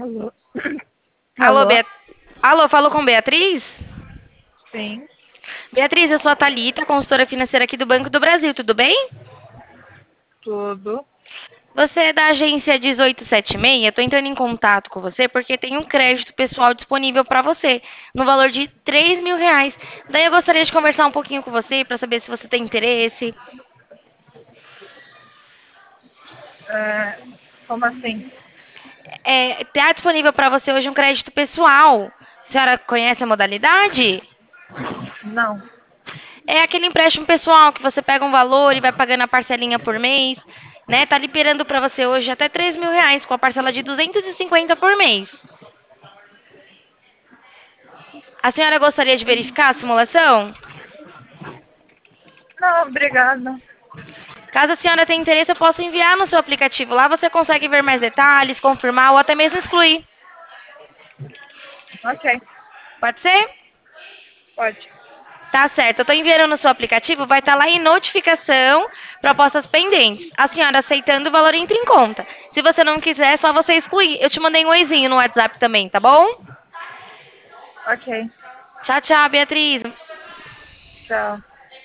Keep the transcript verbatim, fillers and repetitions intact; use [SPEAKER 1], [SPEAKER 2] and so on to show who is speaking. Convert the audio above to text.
[SPEAKER 1] Alô?
[SPEAKER 2] Alô,
[SPEAKER 1] Alô?
[SPEAKER 2] Beat... Alô, falou com Beatriz?
[SPEAKER 1] Sim,
[SPEAKER 2] Beatriz, eu sou a Thalita, consultora financeira aqui do Banco do Brasil, tudo bem?
[SPEAKER 1] tudo.
[SPEAKER 2] Você é da agência dezoito setenta e seis? Eu estou entrando em contato com você porque tem um crédito pessoal disponível para você, no valor de três mil reais. Daí eu gostaria de conversar um pouquinho com você para saber se você tem interesse.
[SPEAKER 1] É, como assim?
[SPEAKER 2] É, tá disponível para você hoje um crédito pessoal. A senhora conhece a modalidade?
[SPEAKER 1] Não.
[SPEAKER 2] É aquele empréstimo pessoal que você pega um valor e vai pagando a parcelinha por mês, né? Tá liberando para você hoje até três mil reais com a parcela de duzentos e cinquenta por mês. A senhora gostaria de verificar a simulação?
[SPEAKER 1] Não, obrigada.
[SPEAKER 2] Caso a senhora tenha interesse, eu posso enviar no seu aplicativo. Lá você consegue ver mais detalhes, confirmar ou até mesmo excluir.
[SPEAKER 1] Ok,
[SPEAKER 2] Pode ser?
[SPEAKER 1] pode.
[SPEAKER 2] Tá certo. Eu tô enviando no seu aplicativo, vai estar lá em notificação, propostas pendentes. A senhora aceitando, o valor entra em conta. Se você não quiser, é só você excluir. Eu te mandei um oizinho no WhatsApp também, tá bom?
[SPEAKER 1] Ok,
[SPEAKER 2] Tchau, tchau, Beatriz.
[SPEAKER 1] tchau.